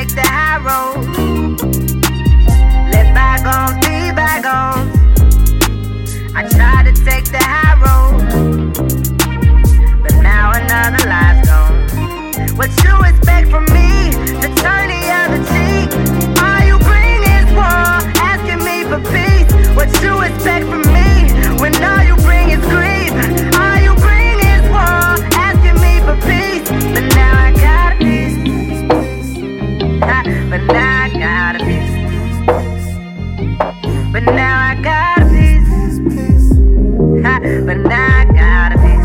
take the high road. Let bygones be bygones. I tried to take the high road, but now another life's gone. What you expect from me to turn the other cheek? All you bring is war, asking me for peace. What you expect from me when all you bring is grief? All you bring is war, asking me for peace. But now I got a piece. But now I got a piece. But now I got a piece. But now I got a piece.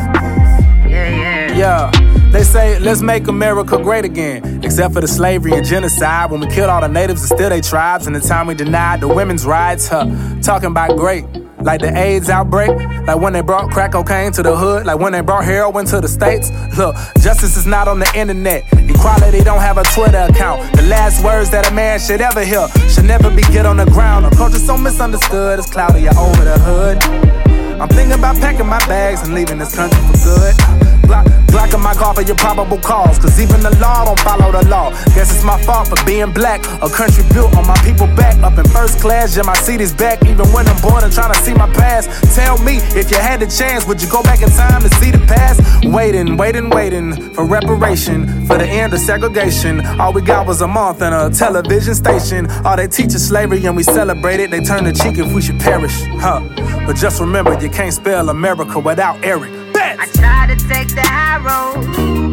Yeah. They say, let's make America great again. Except for the slavery and genocide. When we killed all the natives and still they tribes. And the time we denied the women's rights. Talking about great. Like the AIDS outbreak. Like when they brought crack cocaine to the hood. Like when they brought heroin to the States. Look, justice is not on the internet. Equality don't have a Twitter account. The last words that a man should ever hear should never be get on the ground. Our culture's so misunderstood. It's cloudy over the hood. I'm thinking about packing my bags and leaving this country for good. Blocking my car for your probable cause, cause even the law don't follow the law. Guess it's my fault for being black. A country built on my people back. Up in first class, yeah, my seat is back. Even when I'm born and trying to see my past. Tell me, if you had the chance, would you go back in time to see the past? Waiting for reparation, for the end of segregation. All we got was a month and a television station. All they teach is slavery and we celebrate it. They turn the cheek if we should perish, But just remember, you can't spell America without Eric. I tried to take the high road.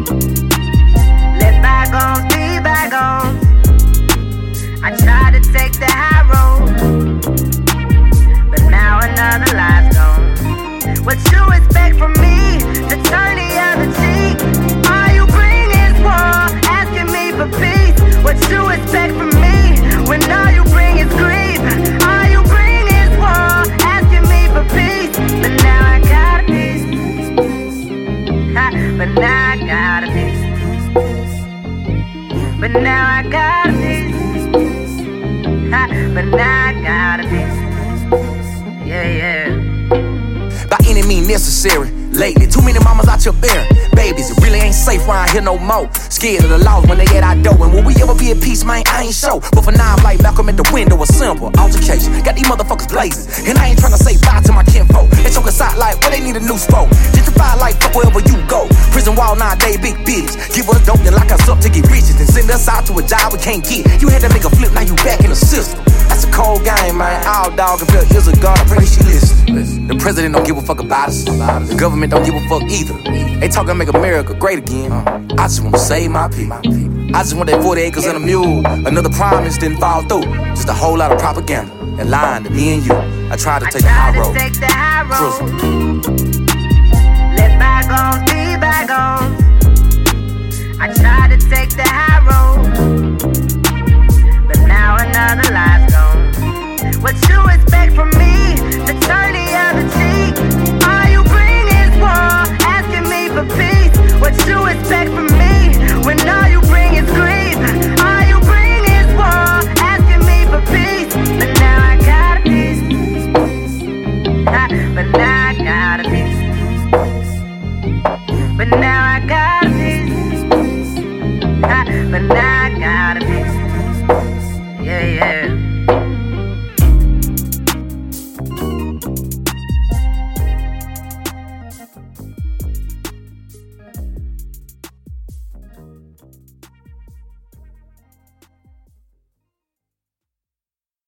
Let bygones be bygones. I tried to take the high road, but now another life's gone. What you expect from me to turn the other cheek? All you bring is war, asking me for peace. What you expect from me when all you bring is grief? All you bring is war, asking me for peace. But now I got a piece. But now I got a piece. But now I got a piece. But now I got a piece. Yeah. By any means necessary. Lately, too many mamas out here bearing babies. It really ain't safe around here no more. Scared of the laws when they get our dough. And will we ever be at peace, man? I ain't sure. But for now, I'm like Malcolm at the window, a simple altercation. Got these motherfuckers blazing. And I ain't tryna say bye to my kinfolk. They choke us out like, well, they need a new sport. Gentrify like fuck wherever you go. Prison wall nowadays, big bitch. Give us dope, then lock us up to get riches. Then send us out to a job we can't get. You had to make a flip, now you back in the system. That's a cold game, man. All dog and feel here's a God. I pray she listen. The president don't give a fuck about us. The government don't give a fuck either. They talking make America great again. I just wanna save my people. I just want that 40 acres and a mule. Another promise didn't fall through. Just a whole lot of propaganda and lying to me and you. I tried to take the high road. Let bygones be bygones. I tried to take the high